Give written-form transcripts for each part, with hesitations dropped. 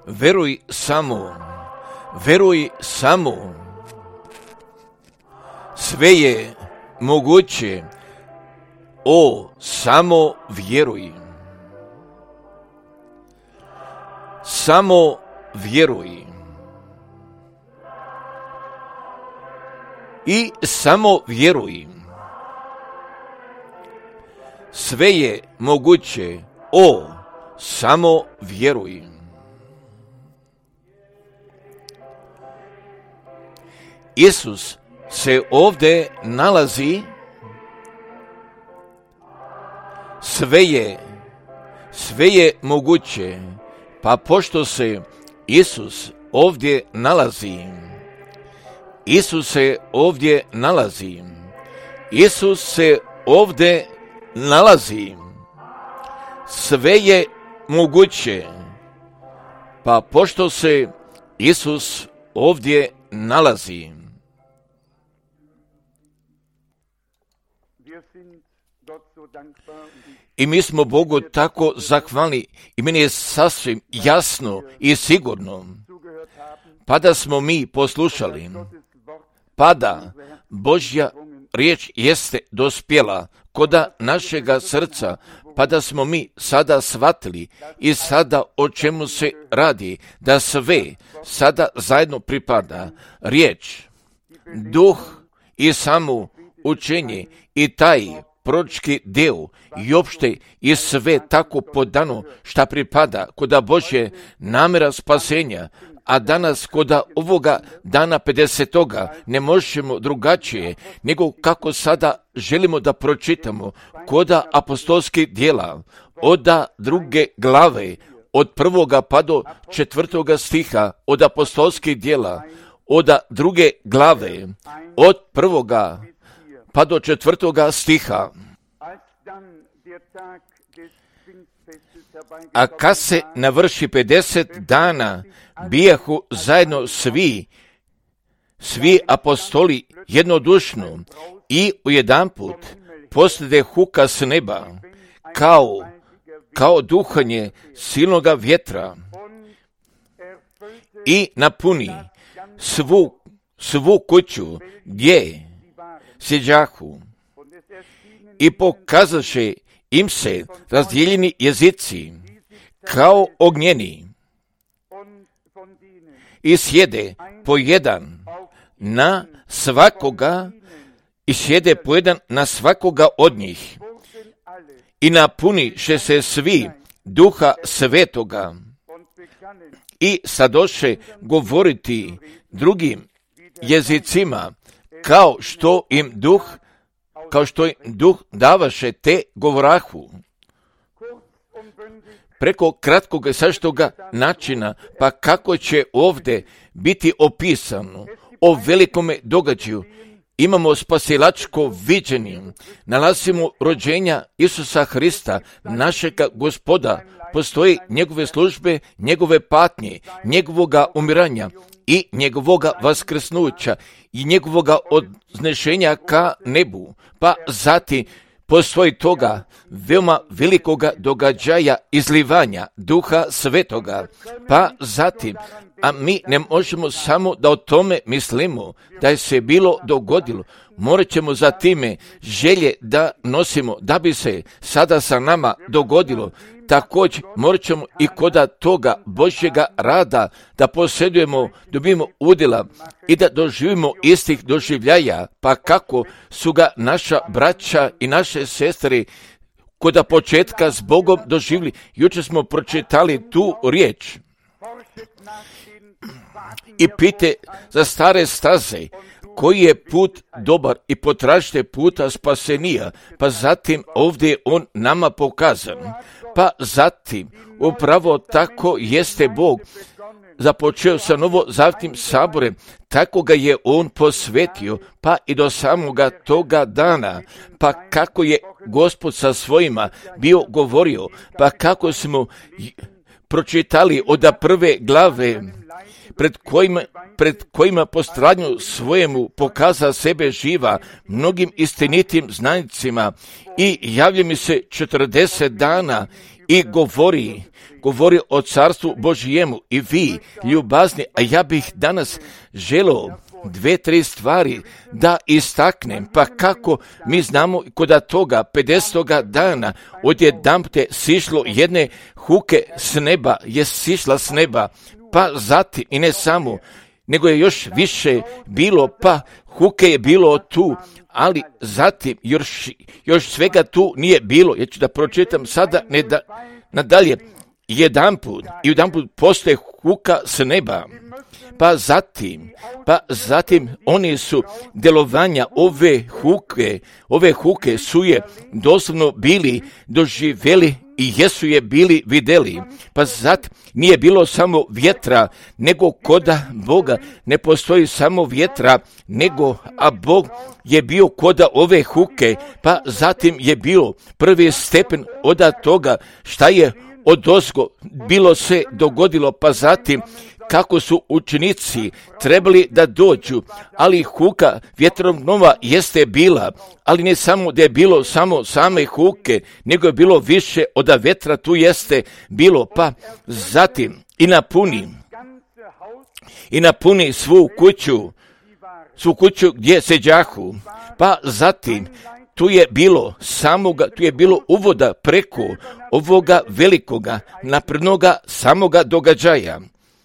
Veruj samo, veruj samo. Sve je moguće, samo vjeruj. Samo vjeruj. I samo vjeruj. Sve je moguće, samo vjeruj. Isus se ovdje nalazi. Sve je moguće, pa pošto se Isus ovdje nalazi, Isus se ovdje nalazi, Isus se ovdje nalazi, sve je moguće, pa pošto se Isus ovdje nalazi. I mi smo Bogu tako zahvalni i meni je sasvim jasno i sigurno, pa da smo mi poslušali, pa da Božja riječ jeste dospjela koda našega srca, pa da smo mi sada shvatili i sada o čemu se radi, da sve sada zajedno pripada riječ, duh i samo učenje i taj proročki dio i opšte i sve tako podano šta pripada koda Božje namjera spasenja, a danas koda ovoga dana 50. ne možemo drugačije nego kako sada želimo da pročitamo koda apostolskih djela od 2. glave od 1. pa do 4. stiha od apostolskih djela od 2. glave od 1. pa do 4. stiha. A kad se navrši 50 dana, bijahu zajedno svi apostoli jednodušno i ujedanput poslijede huka s neba, kao duhanje silnoga vjetra i napuni svu kuću gdje sjeđahu i pokazaše im se razdijeljeni jezici kao ognjeni i sjede po jedan na svakoga od njih i napuniše se svi duha svetoga i sadoše govoriti drugim jezicima kao što im duh davaše te govorahu. Preko kratkog i sažetoga načina, pa kako će ovdje biti opisano o velikome događaju, imamo spasilačko viđenje, nalazimo rođenja Isusa Hrista, našega Gospoda, postoji njegove službe, njegove patnje, njegovoga umiranja i njegovoga vaskrsnuća i njegovoga odnešenja ka nebu, pa zatim postoji toga veoma velikoga događaja izlivanja Duha Svetoga, pa zatim, a mi ne možemo samo da o tome mislimo, da je se bilo dogodilo, morat ćemo za time želje da nosimo, da bi se sada sa nama dogodilo. Također morat ćemo i koda toga Božjega rada da posjedujemo, dobijemo udjela i da doživimo istih doživljaja, pa kako su ga naša braća i naše sestre koda početka s Bogom doživili. Jučer smo pročitali tu riječ. I pite za stare staze, koji je put dobar i potražite puta spasenija, pa zatim ovdje on nama pokazan. Pa zatim, upravo tako jeste Bog započeo sa novozavjetnim saborem, tako ga je on posvetio, pa i do samoga toga dana, pa kako je Gospod sa svojima bio govorio, pa kako smo pročitali od 1. glave, pred kojima po stradnju svojemu pokaza sebe živa mnogim istinitim znanicima i javlja mi se 40 dana i govori o carstvu Božijemu i vi, ljubazni, a ja bih danas želio 2-3 stvari da istaknem, pa kako mi znamo kod toga 50. dana odjedanput sišlo jedne huke s neba, je sišla s neba, pa zatim i ne samo, nego je još više bilo, pa huke je bilo tu, ali zatim još svega tu nije bilo. Ja ću da pročitam sada nadalje. Jedanput postoje huka s neba, pa zatim oni su delovanja ove huke su je doslovno bili doživjeli i jesu je bili vidjeli. Pa zatim nije bilo samo vjetra, nego koda Boga ne postoji samo vjetra, a Bog je bio koda ove huke, pa zatim je bio prvi stepen od toga šta je odozgo bilo se dogodilo, pa zatim kako su učenici trebali da dođu, ali huka vjetrovnova jeste bila, ali ne samo da je bilo samo same huke, nego je bilo više od vjetra tu jeste bilo, pa zatim i napuni svu kuću gdje seđahu, pa zatim tu je bilo uvoda preko ovoga velikoga naprednoga samoga događaja.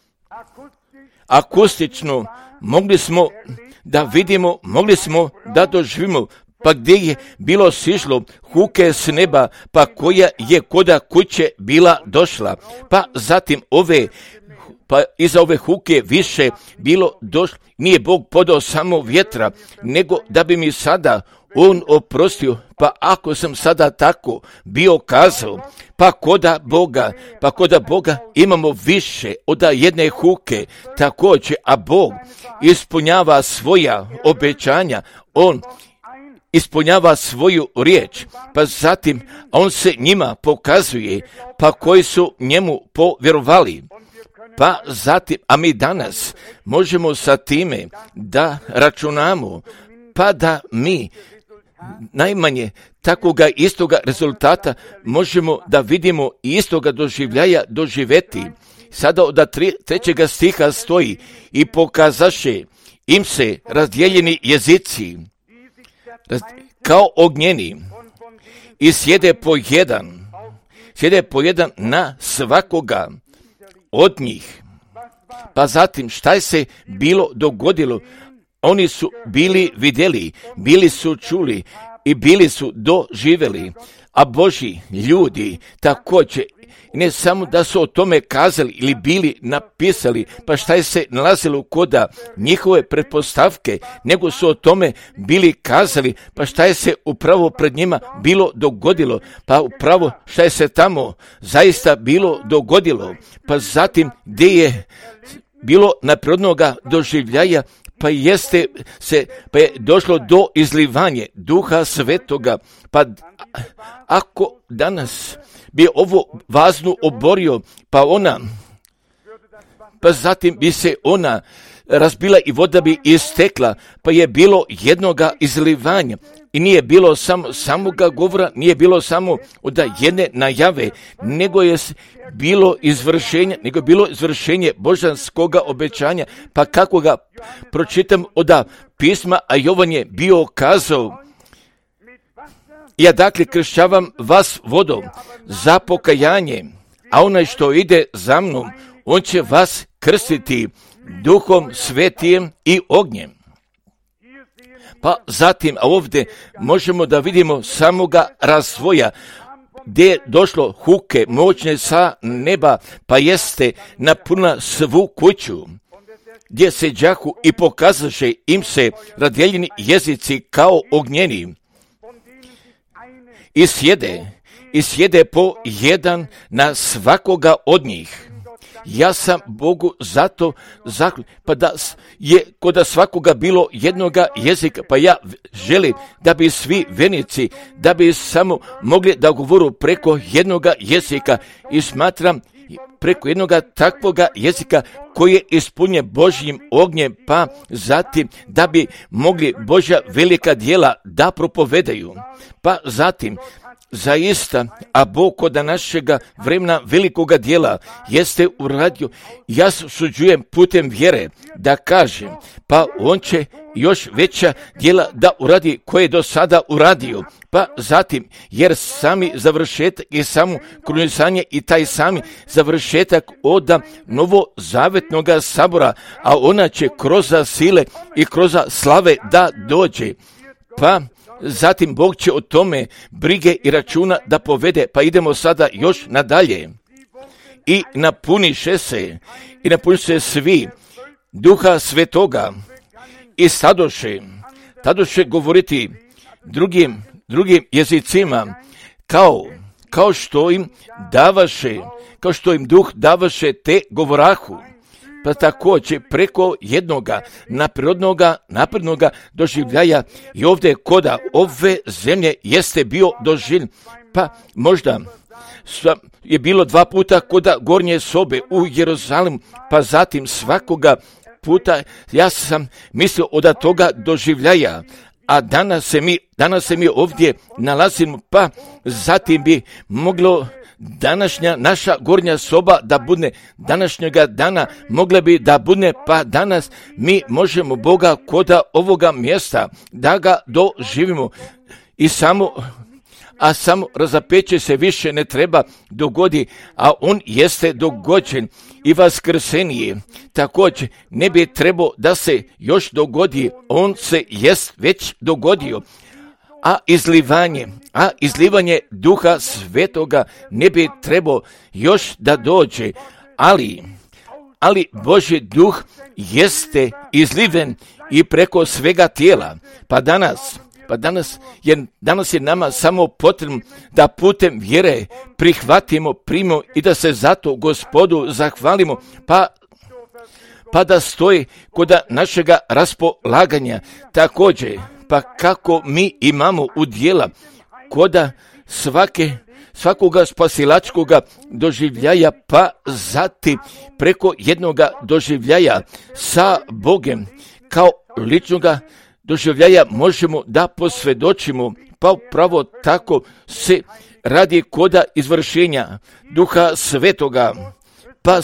Akustično mogli smo da vidimo, mogli smo da doživimo, pa gdje je bilo sišlo huke s neba, pa koja je koda kuće bila došla, pa zatim iza ove huke više bilo došlo, nije Bog podao samo vjetra, nego da bi mi sada On oprostio, pa ako sam sada tako bio kazao, pa koda Boga imamo više od jedne huke, također, a Bog ispunjava svoja obećanja, On ispunjava svoju riječ, pa zatim On se njima pokazuje, pa koji su njemu povjerovali. Pa zatim, a mi danas možemo sa time da računamo, pa da mi najmanje takoga istoga rezultata možemo da vidimo i istoga doživljaja doživeti. Sada od 3. stiha stoji i pokazaše im se razdijeljeni jezici kao ognjeni i sjede po jedan na svakoga od njih. Pa zatim šta je se bilo dogodilo? Oni su bili vidjeli, bili su čuli i bili su doživjeli, a Božji ljudi također, ne samo da su o tome kazali ili bili napisali, pa šta je se nalazilo koda njihove pretpostavke, nego su o tome bili kazali, pa šta je se upravo pred njima bilo dogodilo, pa upravo šta je se tamo zaista bilo dogodilo, pa zatim gdje je bilo naprednoga doživljaja, pa je došlo do izlivanja Duha Svetoga, pa ako danas bi ovo vaznu oborio, pa zatim bi se ona razbila i voda bi istekla, pa je bilo jednoga izlivanja i nije bilo samoga govora, nije bilo samo od jedne najave, nego je bilo izvršenje božanskoga obećanja, pa kako ga pročitam od pisma, a Jovan je bio kazao, ja dakle kršćavam vas vodom za pokajanje, a onaj što ide za mnom, on će vas krstiti Duhom Svetijem i ognjem. Pa zatim, a ovdje možemo da vidimo samoga razvoja, gdje je došlo huke moćne sa neba, pa jeste napuna svu kuću, gdje se đahu i pokazaše im se razdijeljeni jezici kao ognjeni. I sjede po jedan na svakoga od njih. Ja sam Bogu zato pa da je kod svakoga bilo jednoga jezika, pa ja želim da bi svi vernici, da bi samo mogli da govoru preko jednoga jezika i smatram preko jednoga takvoga jezika koji je ispunjen Božjim ognjem, pa zatim da bi mogli Božja velika djela da propovedaju. Pa zatim zaista, a Bog kod našega vremena velikoga djela jeste uradio, ja suđujem putem vjere da kažem, pa on će još veća djela da uradi koje je do sada uradio. Pa zatim, jer sami završetak i samo krunisanje i taj sami završetak od novozavetnog sabora, a ona će kroz sile i kroz slave da dođe. Pa zatim Bog će o tome brige i računa da povede. Pa idemo sada još nadalje. I napuniše se svi Duha Svetoga i tadoše govoriti drugim jezicima kao što im Duh davaše te govorahu. Pa također preko jednoga naprednoga doživljaja i ovdje koda ove zemlje jeste bio doživljen. Pa možda je bilo 2 puta koda gornje sobe u Jeruzalemu, pa zatim svakoga puta ja sam mislio od toga doživljaja, a danas se mi ovdje nalazimo, pa zatim bi moglo današnja naša gornja soba da bude današnjega dana, mogla bi da bude, pa danas mi možemo Boga koda ovoga mjesta da ga doživimo i samo razapeće se više ne treba dogodi, a on jeste dogođen i vaskrsenije. Također ne bi trebao da se još dogodi, on se jest već dogodio. A izlivanje Duha Svetoga ne bi trebao još da dođe, ali Božji Duh jeste izliven i preko svega tijela. Pa danas je nama samo potrebno da putem vjere primimo i da se zato Gospodu zahvalimo, pa da stoji kod našega raspolaganja. Također, pa kako mi imamo udjela koda svakoga spasilačkoga doživljaja, pa zatim preko jednoga doživljaja sa Bogem kao ličnoga doživljaja možemo da posvjedočimo, pa upravo tako se radi koda izvršenja Duha Svetoga. Pa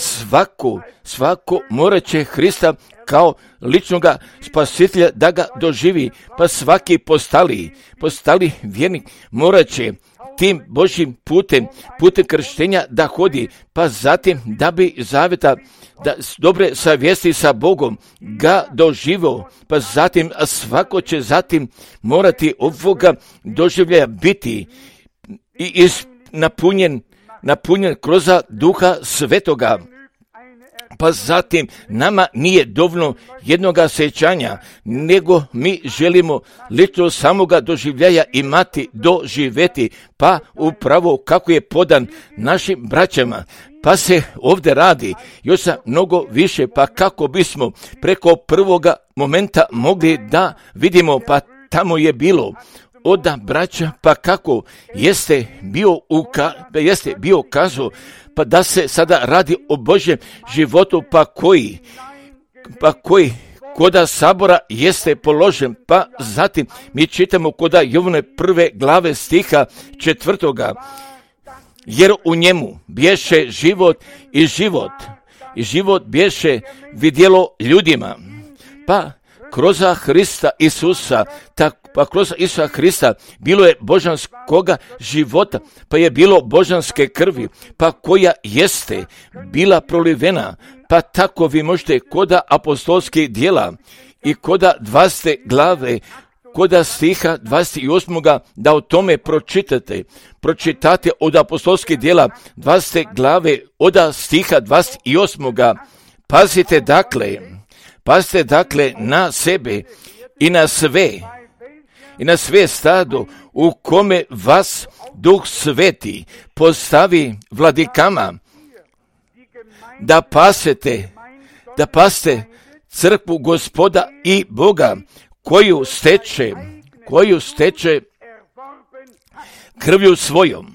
svako morat će Hrista kao ličnoga spasitelja da ga doživi, pa svaki postali vjernik morat će tim Božjim putem krštenja da hodi, pa zatim da bi zaveta da dobre savjesti sa Bogom ga doživio, pa zatim svako će zatim morati ovoga doživljaja biti i napunjen kroz Duha Svetoga. Pa zatim nama nije dovoljno jednoga sjećanja, nego mi želimo lično samoga doživljaja imati, doživjeti, pa upravo kako je podan našim braćama. Pa se ovdje radi još sa mnogo više, pa kako bismo preko prvoga momenta mogli da vidimo, pa tamo je bilo oda braća, pa kako jeste bio kazao, pa da se sada radi o Božjem životu, pa koji koda sabora jeste položen, pa zatim mi čitamo koda Jovane 1. glave stiha 4. Jer u njemu bješe život i život bješe vidjelo ljudima. Pa kroz Hrista Isusa, kroz Isusa Hrista bilo je božanskoga života, pa je bilo božanske krvi, pa koja jeste bila prolivena, pa tako vi možete koda apostolskih djela i koda 20. glave, koda stiha 28. da o tome pročitate od apostolskih djela 20. glave, od stiha 28. Pazite dakle na sebe i na sve stado u kome vas Duh Sveti postavi vladikama, da pasete crkvu Gospoda i Boga koju steče krvju svojom.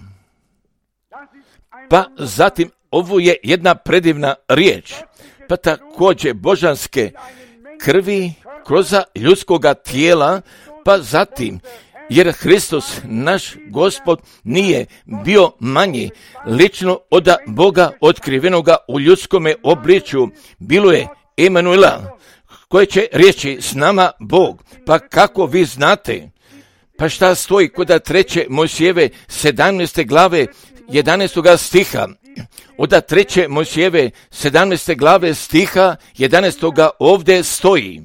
Pa zatim ovo je jedna predivna riječ, pa također božanske krvi kroz ljudskoga tijela, pa zatim jer Hristos, naš Gospod, nije bio manji lično od Boga otkrivenoga u ljudskome obličju. Bilo je Emanuela, koje će reći s nama Bog. Pa kako vi znate? Pa šta stoji kod 3. Mojsijeve 17. glave 11. stiha? Od 3. Mojsijeve 17. glave stiha 11. ovdje stoji: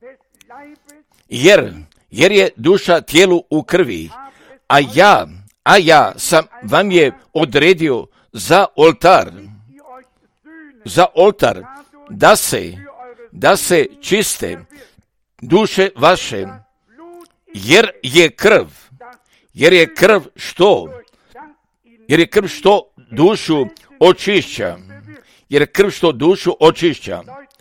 jer je duša tijelu u krvi, a ja sam vam je odredio za oltar, da se čiste duše vaše, jer je krv što dušu očišća.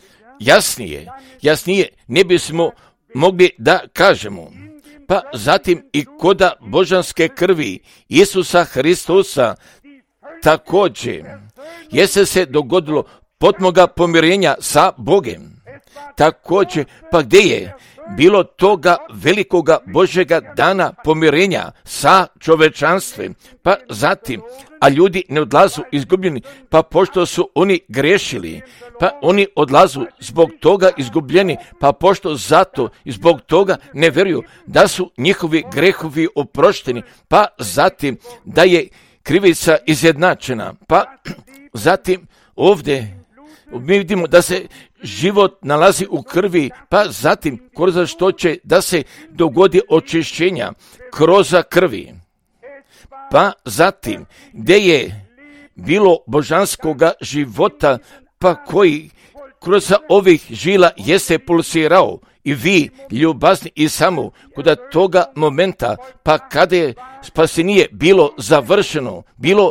Jasnije ne bismo mogli da kažemo. Pa zatim i koda božanske krvi Isusa Hristusa također jeste se dogodilo potmoga pomirenja sa Bogem. Također, pa gdje je bilo toga velikoga Božjega dana pomirenja sa čovečanstvom, pa zatim, a ljudi ne odlazu izgubljeni, pa pošto su oni grešili, pa oni odlazu zbog toga izgubljeni, pa pošto zato i zbog toga ne vjeruju da su njihovi grehovi oprošteni, pa zatim da je krivica izjednačena, pa zatim ovdje mi vidimo da se život nalazi u krvi, pa zatim kroz što će da se dogodi očišćenja kroz krvi. Pa zatim gdje je bilo božanskoga života, pa koji kroz ovih žila jeste pulsirao, i vi ljubazni i samo kod toga momenta, pa kada je spasenje bilo završeno,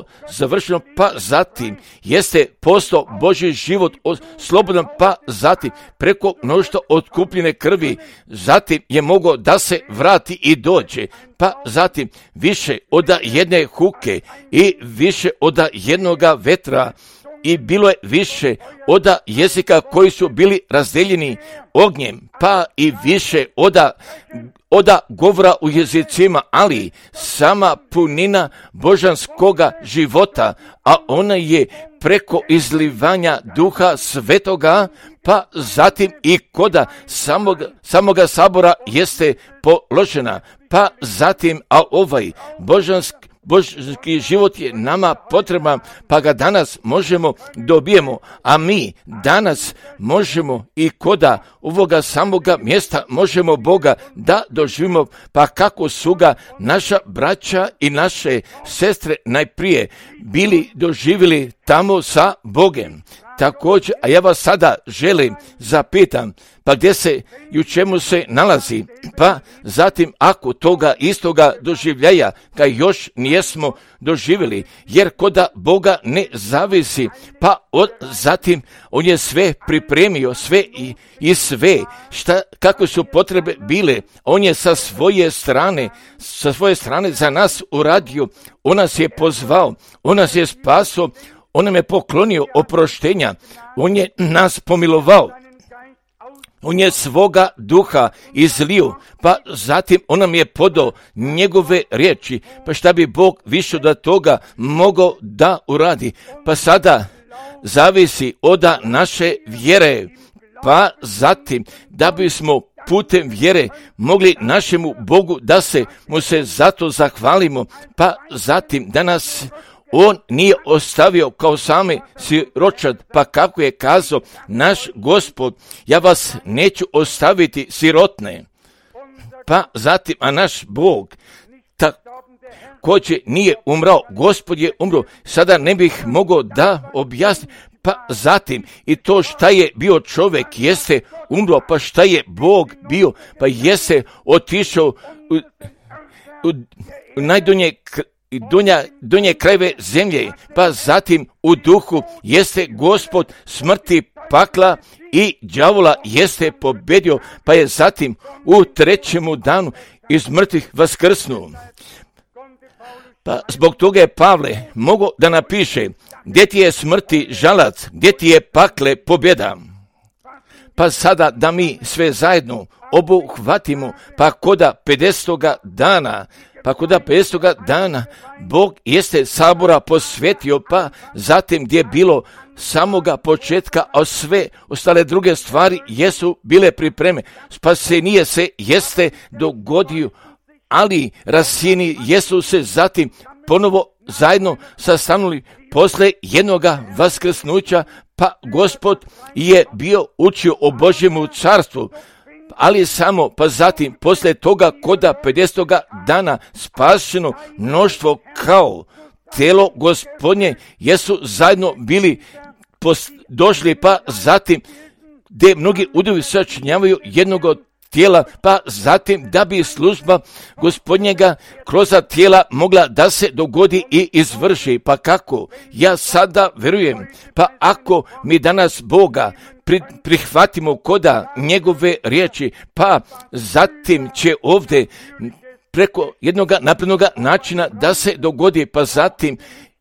pa zatim jeste postao Božji život slobodan, pa zatim preko mnoštva otkupljene krvi, zatim je mogao da se vrati i dođe, pa zatim više od jedne huke i više od jednoga vetra, i bilo je više od jezika koji su bili razdeljeni ognjem, pa i više od govora u jezicima, ali sama punina božanskoga života, a ona je preko izlivanja Duha Svetoga, pa zatim i koda samoga sabora jeste položena, pa zatim, a ovaj božanski život je nama potreban, pa ga danas možemo dobijemo, a mi danas možemo i koda ovoga samoga mjesta možemo Boga da doživimo, pa kako su ga naša braća i naše sestre najprije bili doživjeli tamo sa Bogem. Također, a ja vas sada želim zapitam, pa gdje se i u čemu se nalazi, pa zatim ako toga istoga doživljaja ga još nijesmo doživjeli, jer koda Boga ne zavisi, pa zatim on je sve pripremio, sve i sve, kako su potrebe bile, on je sa svoje strane za nas uradio, on nas je pozvao, on nas je spasao, on nam je poklonio oproštenja, on je nas pomilovao, on je svoga duha izlio, pa zatim on nam je podao njegove riječi, pa šta bi Bog više od toga mogao da uradi, pa sada zavisi od naše vjere, pa zatim da bismo putem vjere mogli našemu Bogu da se mu se zato zahvalimo, pa zatim da nas on nije ostavio kao sami siročad, pa kako je kazao naš Gospod, ja vas neću ostaviti sirotne. Pa zatim, a naš Bog također nije umrao, Gospod je umro, sada ne bih mogao da objasnim, pa zatim i to šta je bio čovjek jeste umro, pa šta je Bog bio, pa jeste otišao u donje krajeve zemlje, pa zatim u duhu jeste Gospod smrti, pakla i đavola jeste pobedio, pa je zatim u 3. danu iz mrtvih vaskrsnuo. Pa zbog toga je Pavle mogao da napiše, gdje ti je smrti žalac, gdje ti je pakle pobjeda. Pa sada da mi sve zajedno obuhvatimo, pa koda 50. dana, Bog jeste sabora posvetio, pa zatim gdje je bilo samoga početka, a sve ostale druge stvari jesu bile pripreme. Spasenije se jeste dogodio, ali rasini jesu se zatim ponovo zajedno sastanuli posle jednoga vaskrsnuća, pa Gospod je bio učio o Božjemu carstvu, ali samo pa zatim posle toga koda 50. dana spašeno mnoštvo kao telo Gospodnje jesu zajedno bili došli, pa zatim gdje mnogi udovi sačinjavaju jednog tijela, pa zatim da bi služba Gospodnjega kroz tijela mogla da se dogodi i izvrši. Pa kako? Ja sada verujem, pa ako mi danas Boga prihvatimo koda njegove riječi, pa zatim će ovdje preko jednog naprednog načina da se dogodi, pa zatim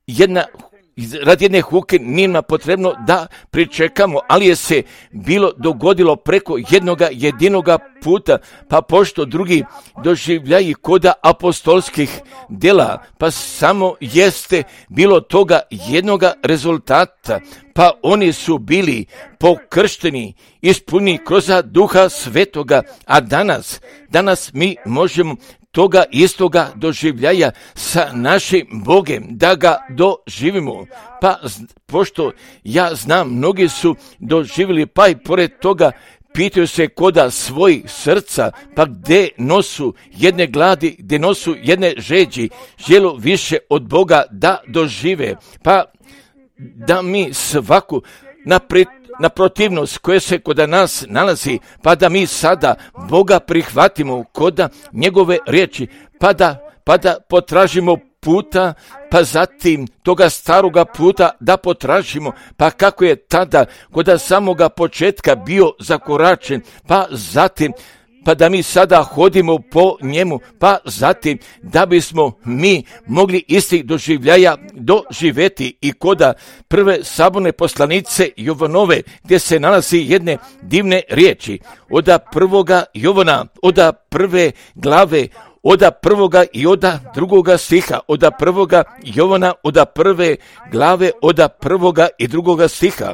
radi jedne huke nije nam potrebno da pričekamo, ali je se bilo dogodilo preko jednoga jedinoga puta, pa pošto drugi doživljaji koda apostolskih dela, pa samo jeste bilo toga jednoga rezultata, pa oni su bili pokršteni, ispunjeni kroz Duha Svetoga, a danas mi možemo toga istoga doživljaja sa našim Bogem, da ga doživimo. Pa pošto ja znam, mnogi su doživjeli, pa i pored toga pitaju se koda svojih srca, pa gdje nosu jedne gladi, gdje nosu jedne žeđi, želu više od Boga da dožive, pa da mi svaku na protivnost koja se kod nas nalazi, pa da mi sada Boga prihvatimo koda njegove riječi, pa da potražimo puta, pa zatim toga staroga puta da potražimo, pa kako je tada kod samoga početka bio zakoračen, pa zatim pa da mi sada hodimo po njemu, pa zatim da bismo mi mogli istih doživljaja doživjeti i koda prve saborne poslanice Jovanove, gdje se nalazi jedne divne riječi, od prvoga Jovana, od prve glave, od prvoga i od drugoga stiha, od prvoga Jovana, od prve glave, od prvoga i drugoga stiha.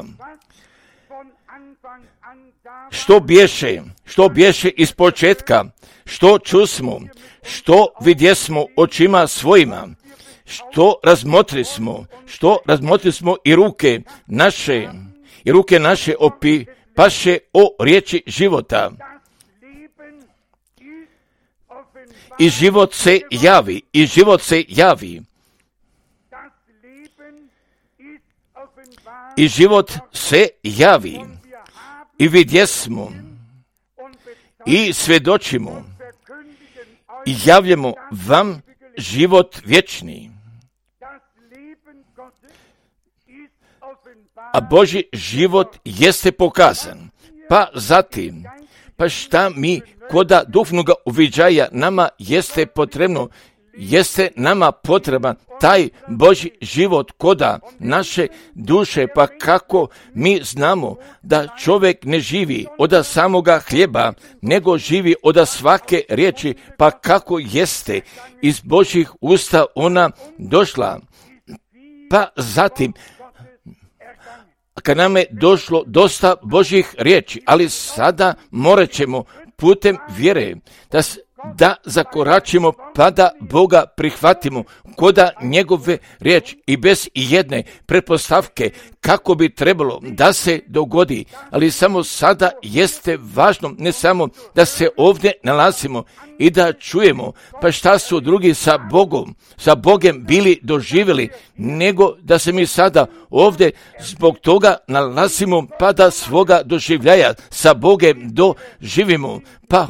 Što bješe iz početka, što čusmo, što vidjesmo očima svojima, što razmotrismo i ruke naše opipaše o riječi života. I život se javi. I vidjesmo i svjedočimo i javljamo vam život vječni. A Božji život jeste pokazan. Pa zatim, pa šta mi koda duhovnoga uviđaja nama jeste nama potreban taj Božji život koda naše duše, pa kako mi znamo da čovjek ne živi od samoga hljeba, nego živi od svake riječi, pa kako jeste iz Božjih usta ona došla. Pa zatim, kad nam je došlo dosta Božjih riječi, ali sada morat ćemo putem vjere da zakoračimo, pa da Boga prihvatimo koda njegove riječi i bez jedne pretpostavke kako bi trebalo da se dogodi, ali samo sada jeste važno ne samo da se ovdje nalazimo i da čujemo pa šta su drugi sa Bogem bili doživjeli, nego da se mi sada ovdje zbog toga nalazimo pa da svoga doživljaja sa Bogem doživimo. Pa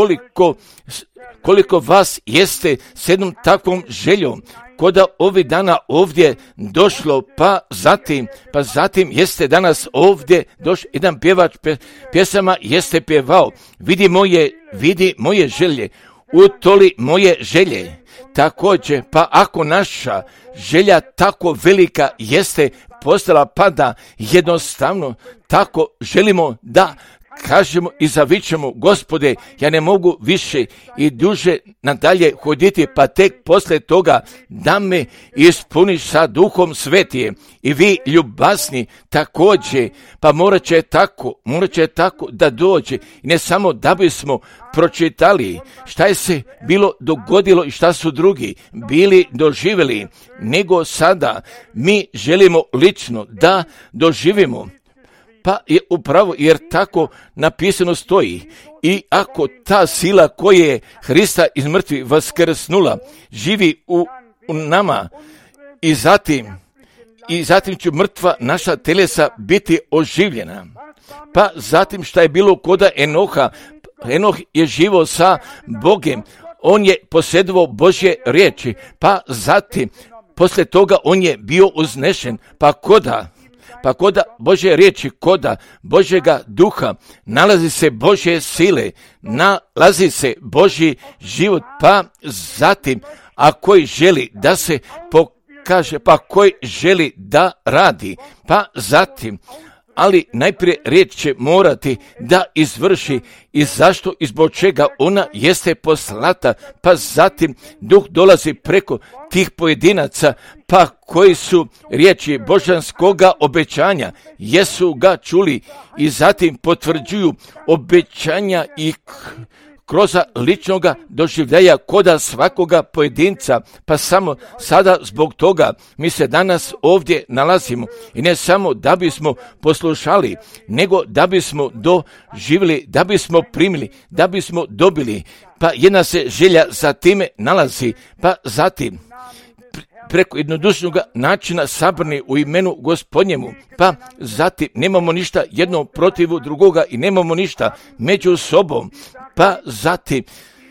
koliko vas jeste s jednom takvom željom koda ovih dana ovdje došlo, pa zatim jeste danas ovdje došlo, jedan pjevač pjesama jeste pjevao, vidi moje želje, utoli moje želje. Također, pa ako naša želja tako velika jeste postala, pa da jednostavno tako želimo da kažemo i zavičemo, Gospode, ja ne mogu više i duže nadalje hoditi, pa tek posle toga da me ispuniš sa Duhom Svetije. I vi ljubazni također, pa morat će tako da dođe. I ne samo da bismo pročitali šta je se bilo dogodilo i šta su drugi bili doživjeli, nego sada mi želimo lično da doživimo. Pa je upravo jer tako napisano stoji. I ako ta sila koja je Hrista iz mrtvih vaskrsnula živi u nama i zatim će mrtva naša telesa biti oživljena. Pa zatim šta je bilo koda Enoha, Enoh je živo sa Bogem, on je posjedovao Božje riječi, pa zatim poslije toga on je bio uznešen, pa koda Božje riječi, koda Božjega duha, nalazi se Božje sile, nalazi se Božji život, pa zatim, a koji želi da se pokaže, pa koji želi da radi, pa zatim, ali najprije riječ će morati da izvrši i zašto i zbog čega ona jeste poslata, pa zatim duh dolazi preko tih pojedinaca, pa koji su riječi božanskoga obećanja, jesu ga čuli i zatim potvrđuju obećanja i kroz ličnoga doživljaja koda svakoga pojedinca, pa samo sada zbog toga mi se danas ovdje nalazimo i ne samo da bismo poslušali, nego da bismo doživjeli, da bismo primili, da bismo dobili, pa jedna se želja za time nalazi, pa zatim preko jednodušnog načina sabrani u imenu Gospodnjemu, pa zatim nemamo ništa jedno protiv drugoga i nemamo ništa među sobom, pa zatim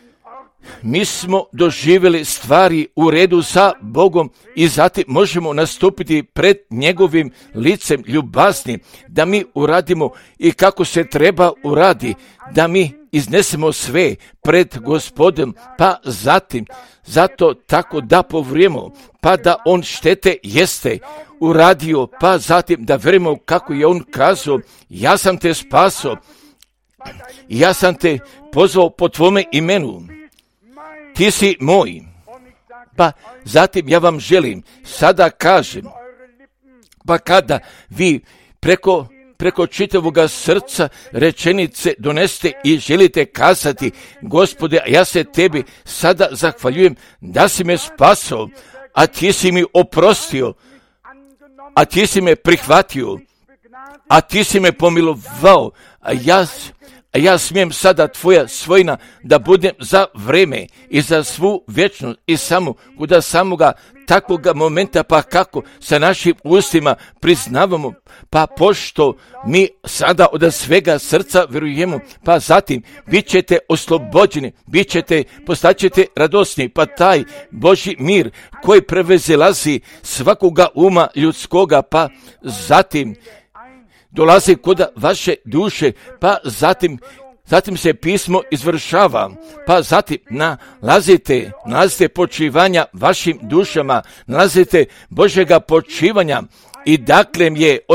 mi smo doživjeli stvari u redu sa Bogom i zatim možemo nastupiti pred njegovim licem ljubazni, da mi uradimo i kako se treba uradi, da mi iznesemo sve pred Gospodom, pa zatim zato tako da povrijemo, pa da on štete jeste uradio, pa zatim da verimo kako je on kazao, ja sam te spasao, ja sam te pozvao po tvome imenu, ti si moj. Pa zatim ja vam želim, sada kažem, pa kada vi preko čitavoga srca rečenice doneste i želite kazati, Gospode, ja se tebi sada zahvaljujem da si me spasao, a ti si mi oprostio, a ti si me prihvatio, a ti si me pomilovao, a ja smijem sada tvoja svojina da budem za vreme i za svu vječnost i samo kuda samoga takvoga momenta, pa kako sa našim ustima priznavamo, pa pošto mi sada od svega srca vjerujemo, pa zatim bit ćete oslobođeni, postaćete radosni, pa taj Božji mir koji prevezilazi svakoga uma ljudskoga, pa zatim dolazi kod vaše duše, pa zatim se pismo izvršava, pa zatim nalazite počivanja vašim dušama, nalazite Božjega počivanja i dakle mi je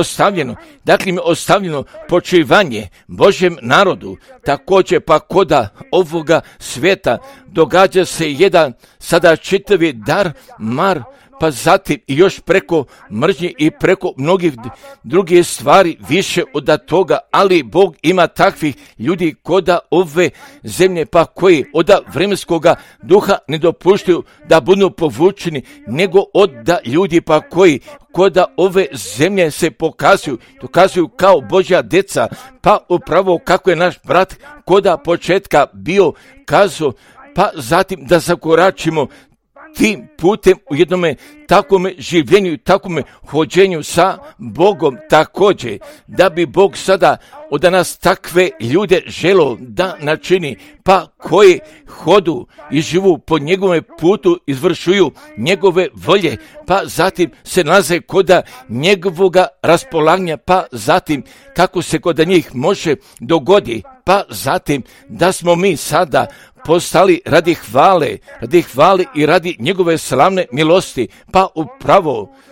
ostavljeno počivanje Božjem narodu. Također pa koda ovoga svijeta događa se jedan sada čitavi dar mar, pa zatim i još preko mržnje i preko mnogih drugih stvari više od toga, ali Bog ima takvih ljudi koda ove zemlje, pa koji od vremenskoga duha ne dopuštaju da budu povučeni, nego od ljudi pa koji koda ove zemlje se dokazuju kao Božja deca, pa upravo kako je naš brat koda početka bio kazao, pa zatim da zakoračimo tim putem u jednome takvome življenju i takvome hođenju sa Bogom također, da bi Bog sada od nas takve ljude želio da načini, pa koji hodu i živu po njegovome putu, izvršuju njegove volje, pa zatim se nalaze koda njegovoga raspolaganja, pa zatim kako se kod njih može dogodi, pa zatim da smo mi sada postali radi hvale i radi njegove slavne milosti, pa upravo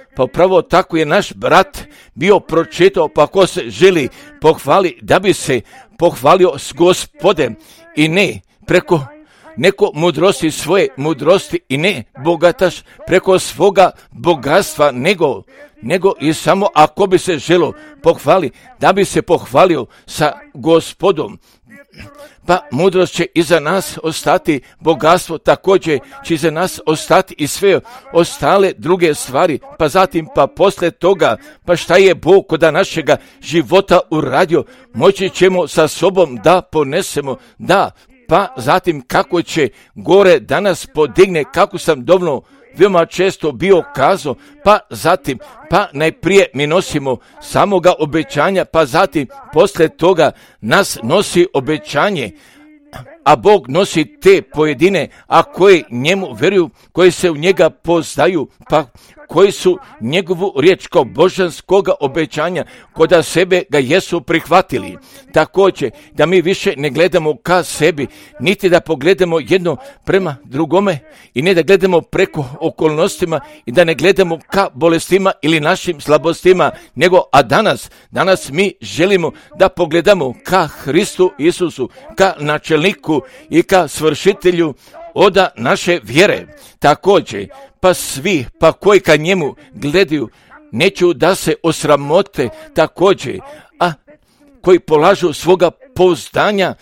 Pa upravo tako je naš brat bio pročitao, pa ko se želi pohvali, da bi se pohvalio s Gospodem i ne preko neko mudrosti, svoje mudrosti i ne bogataš preko svoga bogatstva, nego i samo ako bi se želo pohvali, da bi se pohvalio sa Gospodom. Pa mudrost će iza nas ostati, bogatstvo također će iza nas ostati i sve ostale druge stvari, pa zatim pa poslije toga, pa šta je Bog kod našega života uradio, moći ćemo sa sobom da ponesemo, da, pa zatim kako će gore danas podigne, kako sam dovoljno veoma često bio kazao, pa zatim, pa najprije mi nosimo samoga obećanja, pa zatim poslije toga nas nosi obećanje, a Bog nosi te pojedine, a koji njemu vjeruju, koji se u njega poznaju, pa koji su njegovu riječ kao božanskoga obećanja koda sebe ga jesu prihvatili. Također da mi više ne gledamo ka sebi, niti da pogledamo jedno prema drugome i ne da gledamo preko okolnostima i da ne gledamo ka bolestima ili našim slabostima, nego a danas mi želimo da pogledamo ka Hristu Isusu, ka načelniku i ka svršitelju oda naše vjere. Također, pa svi, pa koji ka njemu gledaju, neću da se osramote također, a koji polažu svoga pouzdanja,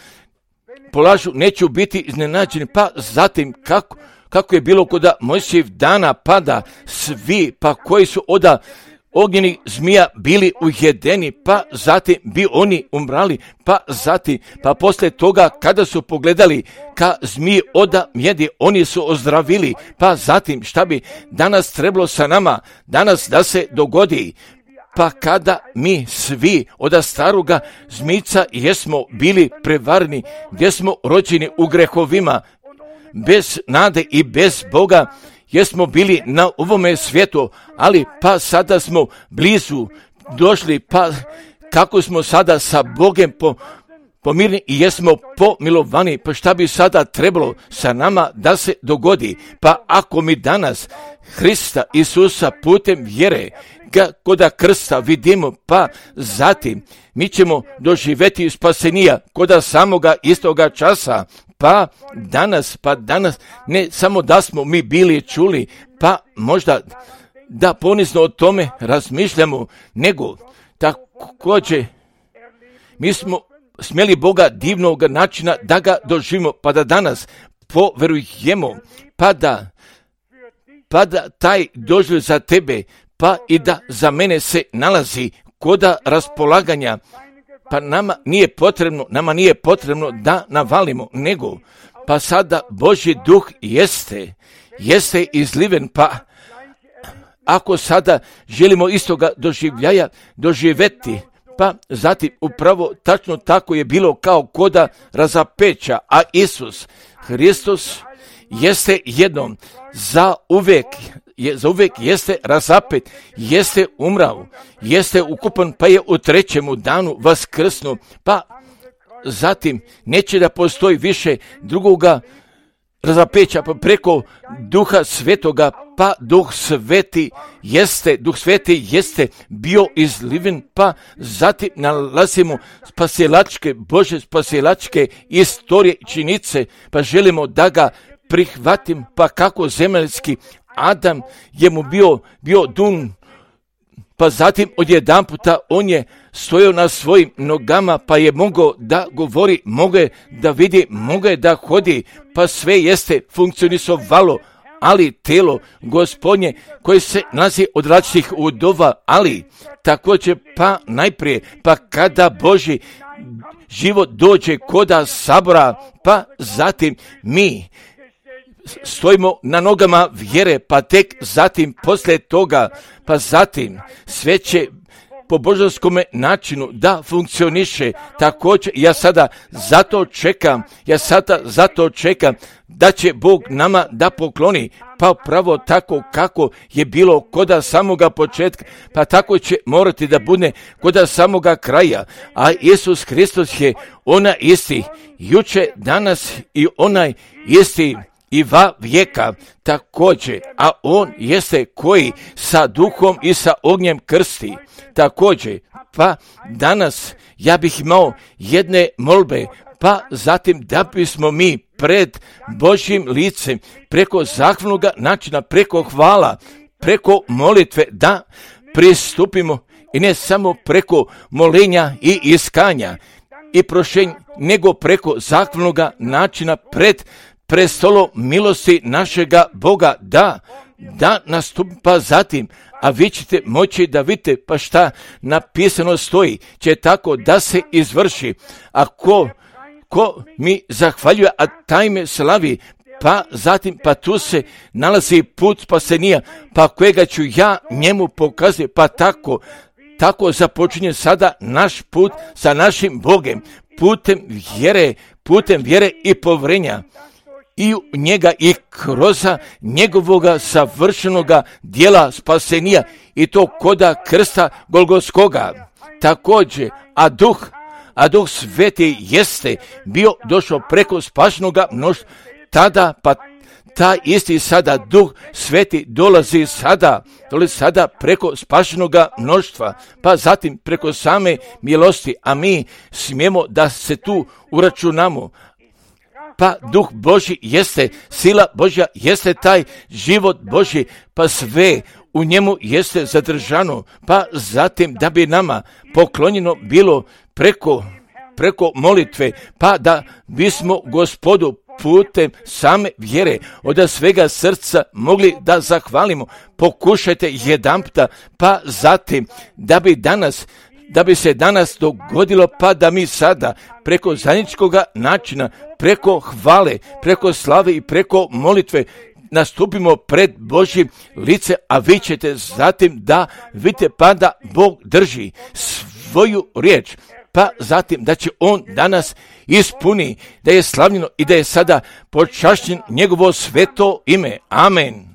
neću biti iznenađeni, pa zatim kako je bilo kod Mojsijev dana, pada svi, pa koji su oda ognjenih zmija bili ujedeni, pa zatim bi oni umrali, pa zatim, pa poslije toga kada su pogledali ka zmiji oda mjedi, oni su ozdravili, pa zatim šta bi danas trebalo sa nama, danas da se dogodi, pa kada mi svi oda staroga zmica jesmo bili prevarni, gdje smo rođeni u grehovima, bez nade i bez Boga, jesmo bili na ovome svijetu, ali pa sada smo blizu došli, pa kako smo sada sa Bogem pomirni i jesmo pomilovani, pa šta bi sada trebalo sa nama da se dogodi? Pa ako mi danas Hrista Isusa putem vjere ga koda krsta vidimo, pa zatim mi ćemo doživjeti spasenija koda samoga istoga časa, pa danas, ne samo da smo mi bili čuli, pa možda da ponizno o tome razmišljamo, nego također mi smo smjeli Boga divnog načina da ga doživimo, pa da danas poverujemo, pa da taj doživlj za tebe, pa i da za mene se nalazi koda raspolaganja, pa nama nije potrebno da navalimo, nego pa sada Božji duh jeste izliven, pa ako sada želimo istoga doživljaja doživjeti, pa zatim upravo tačno tako je bilo kao koda razapeća, a Isus Hristos jeste jednom za uvijek jeste razapet, jeste umrao, jeste ukupan, pa je u trećemu danu vaskrsnuo, pa zatim neće da postoji više drugoga razapeća, pa preko Duha Svetoga, pa Duh Sveti jeste bio izliven, pa zatim nalazimo Bože spasilačke istorije i činjenice, pa želimo da ga prihvatim, pa kako zemaljski Adam je mu bio dun, pa zatim odjedanputa on je stojao na svojim nogama, pa je mogao da govori, mogao je da vidi, mogao je da hodi, pa sve jeste funkcionisovalo, ali telo Gospodnje koje se nalazi od različitih udova, ali također pa najprije, pa kada Božji život dođe koda sabora, pa zatim mi stojimo na nogama vjere, pa tek zatim poslije toga, pa zatim sve će po božanskome načinu da funkcioniše. Također ja sada zato čekam da će Bog nama da pokloni, pa pravo tako kako je bilo koda samoga početka, pa tako će morati da bude koda samoga kraja. A Isus Hristos je ona isti, juče, danas i onaj isti i va vijeka također, a on jeste koji sa duhom i sa ognjem krsti. Također, pa danas ja bih imao jedne molbe, pa zatim da bismo mi pred Božjim licem, preko zahvalnog načina, preko hvala, preko molitve, da pristupimo i ne samo preko molenja i iskanja i prošenja, nego preko zahvalnog načina pred prestolom milosti našega Boga, da nastupa zatim, a vi ćete moći da vidite pa šta napisano stoji, će tako da se izvrši. A ko mi zahvaljuje, a taj me slavi, pa zatim, pa tu se nalazi put spasenija, pa kojega ću ja njemu pokazati, pa tako započinje sada naš put sa našim Bogem, putem vjere i povjerenja i u njega i kroz njegovoga savršenoga dijela spasenija, i to koda krsta Golgotskoga. Također, a Duh Sveti jeste bio došao preko spašenoga mnoštva, tada pa taj isti sada Duh Sveti dolazi sada preko spašenoga mnoštva, pa zatim preko same milosti, a mi smijemo da se tu uračunamo. Pa Duh Božji jeste, sila Božja jeste taj život Božji, pa sve u njemu jeste zadržano, pa zatim da bi nama poklonjeno bilo preko molitve, pa da bismo Gospodu putem same vjere od svega srca mogli da zahvalimo. Pokušajte jedanputa, pa zatim da bi se danas dogodilo, pa da mi sada preko zajedničkog načina, preko hvale, preko slave i preko molitve nastupimo pred Božjim lice, a vi ćete zatim da vidite pa da Bog drži svoju riječ, pa zatim da će on danas ispuni, da je slavljeno i da je sada počašćen njegovo sveto ime. Amen.